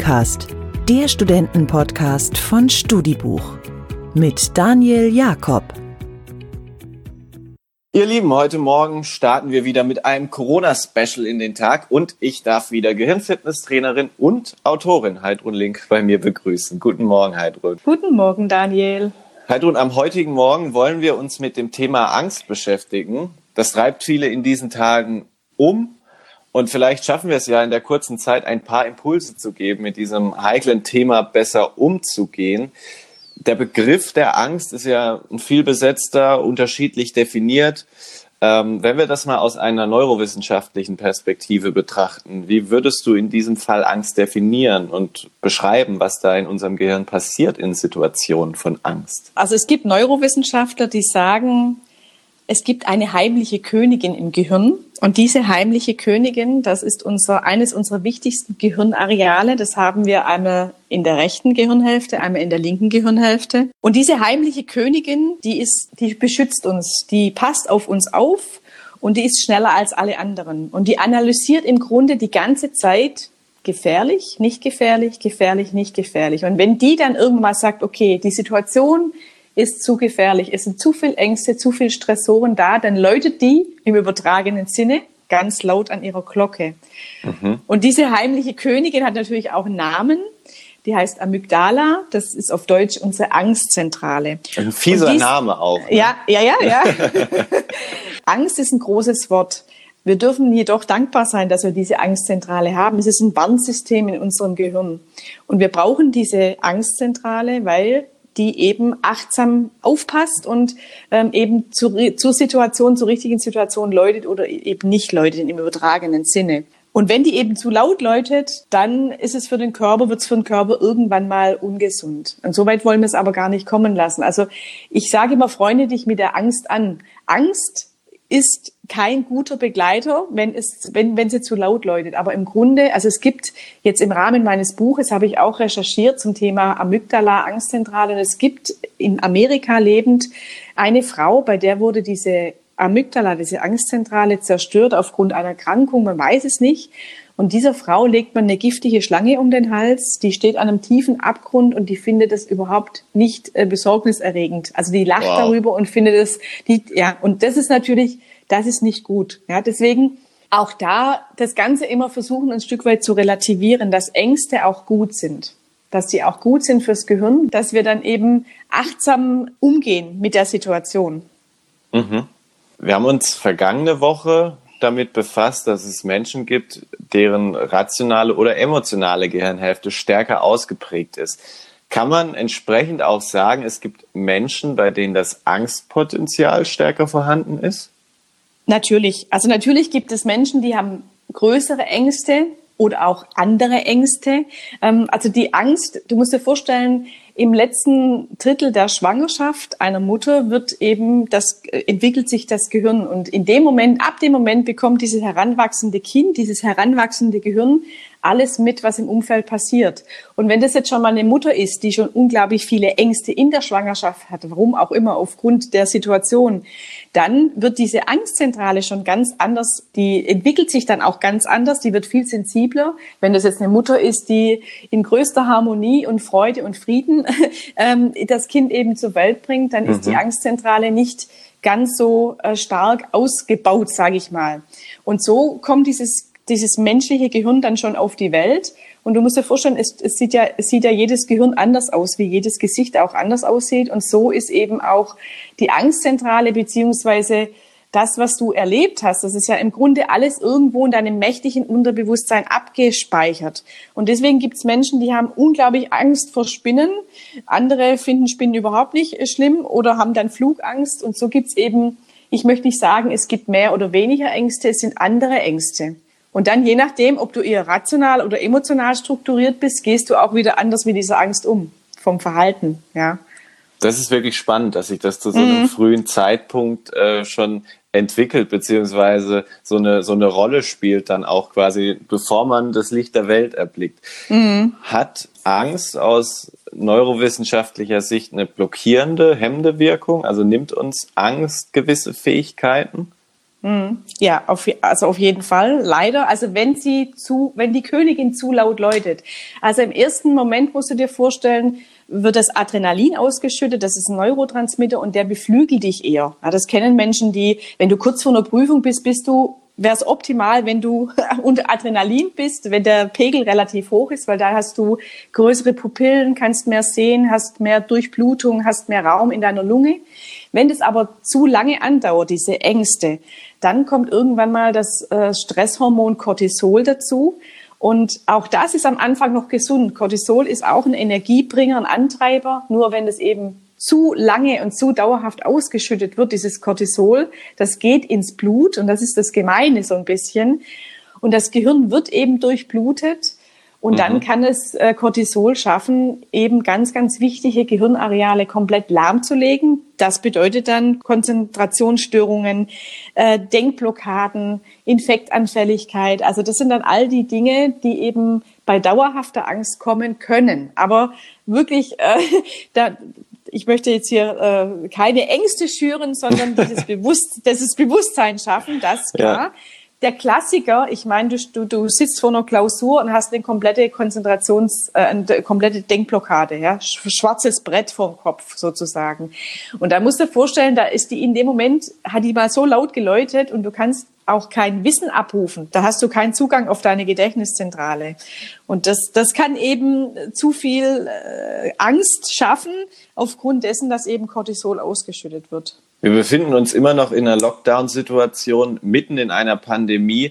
Studicast, der Studentenpodcast von Studibuch mit Daniel Jakob. Ihr Lieben, heute Morgen starten wir wieder mit einem Corona-Special in den Tag und ich darf wieder Gehirnfitnesstrainerin und Autorin Heidrun Link bei mir begrüßen. Guten Morgen, Heidrun. Guten Morgen, Daniel. Heidrun, am heutigen Morgen wollen wir uns mit dem Thema Angst beschäftigen. Das treibt viele in diesen Tagen um. Und vielleicht schaffen wir es ja in der kurzen Zeit, ein paar Impulse zu geben, mit diesem heiklen Thema besser umzugehen. Der Begriff der Angst ist ja ein vielbesetzter, unterschiedlich definiert. Wenn wir das mal aus einer neurowissenschaftlichen Perspektive betrachten, wie würdest du in diesem Fall Angst definieren und beschreiben, was da in unserem Gehirn passiert in Situationen von Angst? Also es gibt Neurowissenschaftler, die sagen, es gibt eine heimliche Königin im Gehirn. Und diese heimliche Königin, das ist eines unserer wichtigsten Gehirnareale. Das haben wir einmal in der rechten Gehirnhälfte, einmal in der linken Gehirnhälfte. Und diese heimliche Königin, die beschützt uns, die passt auf uns auf und die ist schneller als alle anderen. Und die analysiert im Grunde die ganze Zeit gefährlich, nicht gefährlich, gefährlich, nicht gefährlich. Und wenn die dann irgendwann mal sagt, okay, die Situation ist zu gefährlich, es sind zu viel Ängste, zu viel Stressoren da, dann läutet die im übertragenen Sinne ganz laut an ihrer Glocke. Mhm. Und diese heimliche Königin hat natürlich auch einen Namen, die heißt Amygdala, das ist auf Deutsch unsere Angstzentrale. Ein fieser Name auch. Ne? Ja. Angst ist ein großes Wort. Wir dürfen jedoch dankbar sein, dass wir diese Angstzentrale haben. Es ist ein Warnsystem in unserem Gehirn. Und wir brauchen diese Angstzentrale, weil die eben achtsam aufpasst und eben zur richtigen Situation läutet oder eben nicht läutet im übertragenen Sinne. Und wenn die eben zu laut läutet, dann wird es für den Körper irgendwann mal ungesund. Und so weit wollen wir es aber gar nicht kommen lassen. Also ich sage immer, freunde dich mit der Angst an. Angst ist kein guter Begleiter, wenn sie zu laut läutet. Aber im Grunde, also es gibt jetzt im Rahmen meines Buches, habe ich auch recherchiert zum Thema Amygdala, Angstzentrale. Und es gibt in Amerika lebend eine Frau, bei der wurde diese Amygdala, diese Angstzentrale zerstört aufgrund einer Erkrankung. Man weiß es nicht. Und dieser Frau legt man eine giftige Schlange um den Hals, die steht an einem tiefen Abgrund und die findet das überhaupt nicht besorgniserregend. Also die lacht darüber und findet es, und das ist natürlich, das ist nicht gut. Ja, deswegen auch da das Ganze immer versuchen, ein Stück weit zu relativieren, dass Ängste auch gut sind. Dass die auch gut sind fürs Gehirn, dass wir dann eben achtsam umgehen mit der Situation. Mhm. Wir haben uns vergangene Woche damit befasst, dass es Menschen gibt, deren rationale oder emotionale Gehirnhälfte stärker ausgeprägt ist. Kann man entsprechend auch sagen, es gibt Menschen, bei denen das Angstpotenzial stärker vorhanden ist? Natürlich. Also natürlich gibt es Menschen, die haben größere Ängste oder auch andere Ängste. Also die Angst, du musst dir vorstellen, im letzten Drittel der Schwangerschaft einer Mutter entwickelt sich das Gehirn. Und ab dem Moment bekommt dieses heranwachsende Kind, dieses heranwachsende Gehirn alles mit, was im Umfeld passiert. Und wenn das jetzt schon mal eine Mutter ist, die schon unglaublich viele Ängste in der Schwangerschaft hat, warum auch immer, aufgrund der Situation, dann wird diese Angstzentrale schon ganz anders, die entwickelt sich dann auch ganz anders, die wird viel sensibler. Wenn das jetzt eine Mutter ist, die in größter Harmonie und Freude und Frieden das Kind eben zur Welt bringt, dann ist die Angstzentrale nicht ganz so stark ausgebaut, sage ich mal. Und so kommt dieses menschliche Gehirn dann schon auf die Welt. Und du musst dir vorstellen, es sieht ja jedes Gehirn anders aus, wie jedes Gesicht auch anders aussieht. Und so ist eben auch die Angstzentrale beziehungsweise das, was du erlebt hast, das ist ja im Grunde alles irgendwo in deinem mächtigen Unterbewusstsein abgespeichert. Und deswegen gibt es Menschen, die haben unglaublich Angst vor Spinnen. Andere finden Spinnen überhaupt nicht schlimm oder haben dann Flugangst. Und so gibt es eben, ich möchte nicht sagen, es gibt mehr oder weniger Ängste, es sind andere Ängste. Und dann, je nachdem, ob du eher rational oder emotional strukturiert bist, gehst du auch wieder anders mit dieser Angst um, vom Verhalten, ja. Das ist wirklich spannend, dass sich das zu so einem frühen Zeitpunkt schon entwickelt, beziehungsweise so eine Rolle spielt dann auch quasi, bevor man das Licht der Welt erblickt. Hat Angst aus neurowissenschaftlicher Sicht eine blockierende, hemmende Wirkung? Also nimmt uns Angst gewisse Fähigkeiten? Ja, auf jeden Fall. Leider. Also wenn die Königin zu laut läutet. Also im ersten Moment musst du dir vorstellen, wird das Adrenalin ausgeschüttet. Das ist ein Neurotransmitter und der beflügelt dich eher. Ja, das kennen Menschen, wenn du kurz vor einer Prüfung bist, wäre es optimal, wenn du unter Adrenalin bist, wenn der Pegel relativ hoch ist, weil da hast du größere Pupillen, kannst mehr sehen, hast mehr Durchblutung, hast mehr Raum in deiner Lunge. Wenn das aber zu lange andauert, diese Ängste, dann kommt irgendwann mal das Stresshormon Cortisol dazu. Und auch das ist am Anfang noch gesund. Cortisol ist auch ein Energiebringer, ein Antreiber. Nur wenn es eben zu lange und zu dauerhaft ausgeschüttet wird, dieses Cortisol, das geht ins Blut und das ist das Gemeine so ein bisschen. Und das Gehirn wird eben durchblutet und dann kann es Cortisol schaffen, eben ganz, ganz wichtige Gehirnareale komplett lahmzulegen. Das bedeutet dann Konzentrationsstörungen, Denkblockaden, Infektanfälligkeit. Also das sind dann all die Dinge, die eben bei dauerhafter Angst kommen können. Aber wirklich, ich möchte jetzt hier keine Ängste schüren, sondern dieses Bewusstsein schaffen, das klar. Ja. Der Klassiker, ich meine, du sitzt vor einer Klausur und hast eine komplette eine komplette Denkblockade, ja, schwarzes Brett vorm Kopf sozusagen. Und da musst du dir vorstellen, in dem Moment hat die mal so laut geläutet und du kannst auch kein Wissen abrufen. Da hast du keinen Zugang auf deine Gedächtniszentrale. Und das kann eben zu viel Angst schaffen, aufgrund dessen, dass eben Cortisol ausgeschüttet wird. Wir befinden uns immer noch in einer Lockdown-Situation, mitten in einer Pandemie.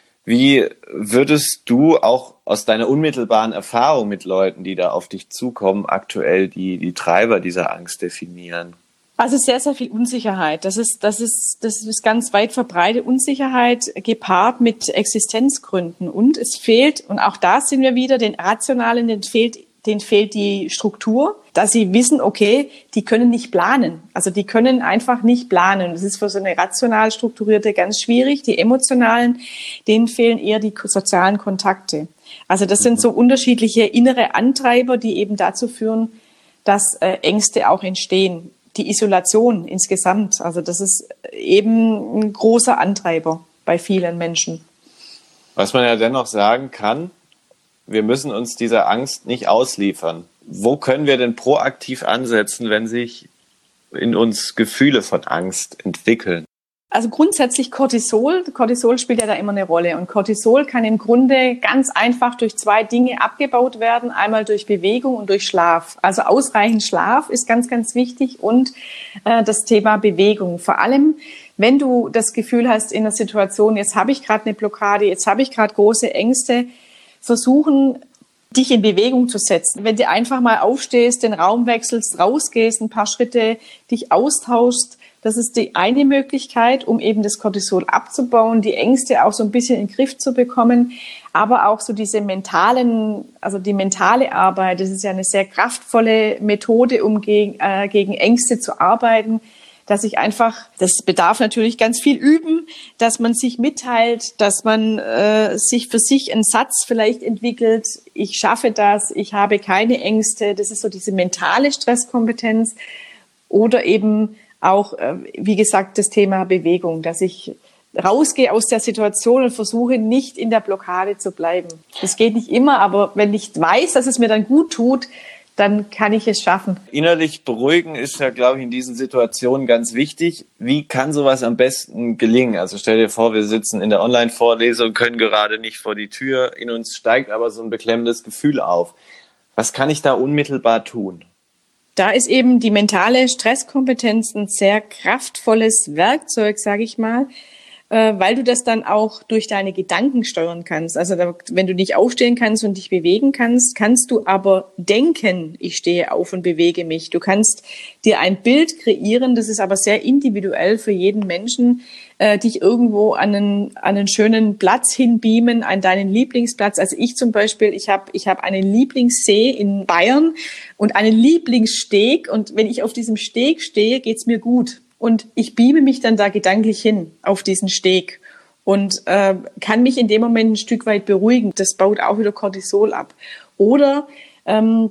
Wie würdest du auch aus deiner unmittelbaren Erfahrung mit Leuten, die da auf dich zukommen, aktuell die Treiber dieser Angst definieren? Also sehr, sehr viel Unsicherheit. Das ist ganz weit verbreitet. Unsicherheit gepaart mit Existenzgründen. Und es fehlt, und auch da sind wir wieder, den Rationalen, denen fehlt die Struktur, dass sie wissen, okay, die können nicht planen. Also die können einfach nicht planen. Das ist für so eine rational strukturierte ganz schwierig. Die emotionalen, denen fehlen eher die sozialen Kontakte. Also das sind so unterschiedliche innere Antreiber, die eben dazu führen, dass Ängste auch entstehen. Die Isolation insgesamt, also das ist eben ein großer Antreiber bei vielen Menschen. Was man ja dennoch sagen kann, wir müssen uns dieser Angst nicht ausliefern. Wo können wir denn proaktiv ansetzen, wenn sich in uns Gefühle von Angst entwickeln? Also grundsätzlich Cortisol spielt ja da immer eine Rolle. Und Cortisol kann im Grunde ganz einfach durch zwei Dinge abgebaut werden. Einmal durch Bewegung und durch Schlaf. Also ausreichend Schlaf ist ganz, ganz wichtig und das Thema Bewegung. Vor allem, wenn du das Gefühl hast in der Situation, jetzt habe ich gerade eine Blockade, jetzt habe ich gerade große Ängste, versuchen, dich in Bewegung zu setzen. Wenn du einfach mal aufstehst, den Raum wechselst, rausgehst, ein paar Schritte dich austauschst, das ist die eine Möglichkeit, um eben das Cortisol abzubauen, die Ängste auch so ein bisschen in den Griff zu bekommen, aber auch so die mentale Arbeit, das ist ja eine sehr kraftvolle Methode, um gegen Ängste zu arbeiten, dass ich einfach, das bedarf natürlich ganz viel Üben, dass man sich mitteilt, dass man sich für sich einen Satz vielleicht entwickelt, ich schaffe das, ich habe keine Ängste, das ist so diese mentale Stresskompetenz oder eben auch, wie gesagt, das Thema Bewegung, dass ich rausgehe aus der Situation und versuche nicht in der Blockade zu bleiben. Das geht nicht immer, aber wenn ich weiß, dass es mir dann gut tut, dann kann ich es schaffen. Innerlich beruhigen ist ja, glaube ich, in diesen Situationen ganz wichtig. Wie kann sowas am besten gelingen? Also stell dir vor, wir sitzen in der Online-Vorlesung, können gerade nicht vor die Tür, in uns steigt aber so ein beklemmendes Gefühl auf. Was kann ich da unmittelbar tun? Da ist eben die mentale Stresskompetenz ein sehr kraftvolles Werkzeug, sage ich mal, weil du das dann auch durch deine Gedanken steuern kannst. Also wenn du nicht aufstehen kannst und dich bewegen kannst, kannst du aber denken, ich stehe auf und bewege mich. Du kannst dir ein Bild kreieren, das ist aber sehr individuell für jeden Menschen, dich irgendwo an einen schönen Platz hinbeamen, an deinen Lieblingsplatz. Also ich zum Beispiel, ich hab einen Lieblingssee in Bayern und einen Lieblingssteg und wenn ich auf diesem Steg stehe, geht's mir gut. Und ich beame mich dann da gedanklich hin auf diesen Steg und kann mich in dem Moment ein Stück weit beruhigen. Das baut auch wieder Cortisol ab. Oder das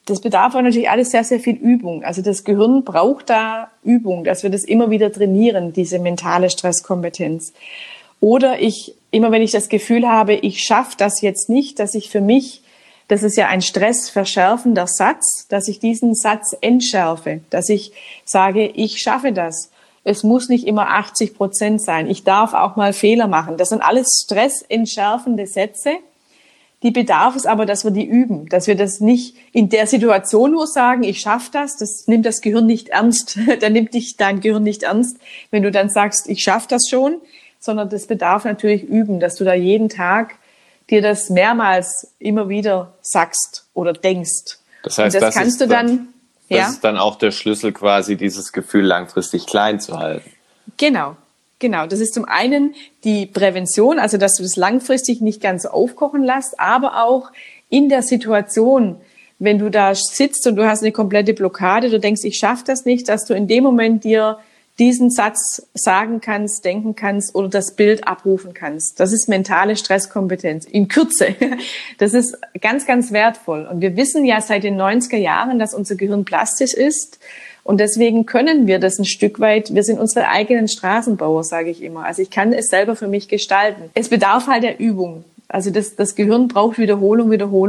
das bedarf auch natürlich alles sehr, sehr viel Übung. Also das Gehirn braucht da Übung, dass wir das immer wieder trainieren, diese mentale Stresskompetenz. Oder immer wenn ich das Gefühl habe, ich schaffe das jetzt nicht, dass ich für mich, das ist ja ein stressverschärfender Satz, dass ich diesen Satz entschärfe, dass ich sage, ich schaffe das. Es muss nicht immer 80% sein. Ich darf auch mal Fehler machen. Das sind alles stressentschärfende Sätze. Die bedarf es aber, dass wir die üben, dass wir das nicht in der Situation nur sagen, ich schaffe das. Das nimmt das Gehirn nicht ernst. Dann nimmt dich dein Gehirn nicht ernst, wenn du dann sagst, ich schaffe das schon, sondern das bedarf natürlich üben, dass du da jeden Tag dir das mehrmals immer wieder sagst oder denkst. Das heißt, und das kannst du dann. Das ist dann auch der Schlüssel quasi, dieses Gefühl langfristig klein zu halten. Genau. Das ist zum einen die Prävention, also dass du das langfristig nicht ganz aufkochen lässt, aber auch in der Situation, wenn du da sitzt und du hast eine komplette Blockade, du denkst, ich schaffe das nicht, dass du in dem Moment dir diesen Satz sagen kannst, denken kannst oder das Bild abrufen kannst. Das ist mentale Stresskompetenz in Kürze. Das ist ganz, ganz wertvoll. Und wir wissen ja seit den 90er Jahren, dass unser Gehirn plastisch ist. Und deswegen können wir das ein Stück weit, wir sind unsere eigenen Straßenbauer, sage ich immer. Also ich kann es selber für mich gestalten. Es bedarf halt der Übung. Also das Gehirn braucht Wiederholung.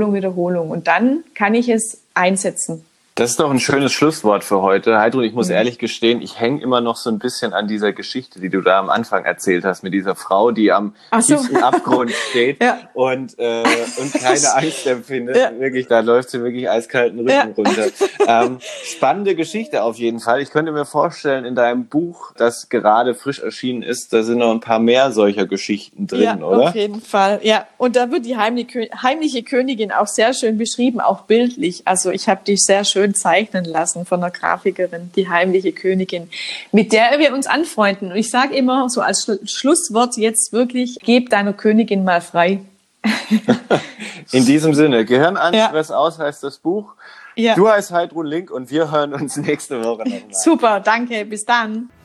Und dann kann ich es einsetzen. Das ist doch ein schönes Schlusswort für heute. Heidrun, ich muss ehrlich gestehen, ich hänge immer noch so ein bisschen an dieser Geschichte, die du da am Anfang erzählt hast, mit dieser Frau, die am tiefsten Abgrund steht und keine Angst empfindet. Ja. Wirklich, da läuft sie wirklich eiskalten Rücken runter. Spannende Geschichte auf jeden Fall. Ich könnte mir vorstellen, in deinem Buch, das gerade frisch erschienen ist, da sind noch ein paar mehr solcher Geschichten drin, oder? Auf jeden Fall. Ja, und da wird die heimliche Königin auch sehr schön beschrieben, auch bildlich. Also ich habe die sehr schön zeichnen lassen von einer Grafikerin, die heimliche Königin, mit der wir uns anfreunden. Und ich sage immer so als Schlusswort jetzt wirklich, gib deiner Königin mal frei. In diesem Sinne, Gehirnangst, Stress aus heißt das Buch. Ja. Du heißt Heidrun Link und wir hören uns nächste Woche nochmal. Super, danke, bis dann.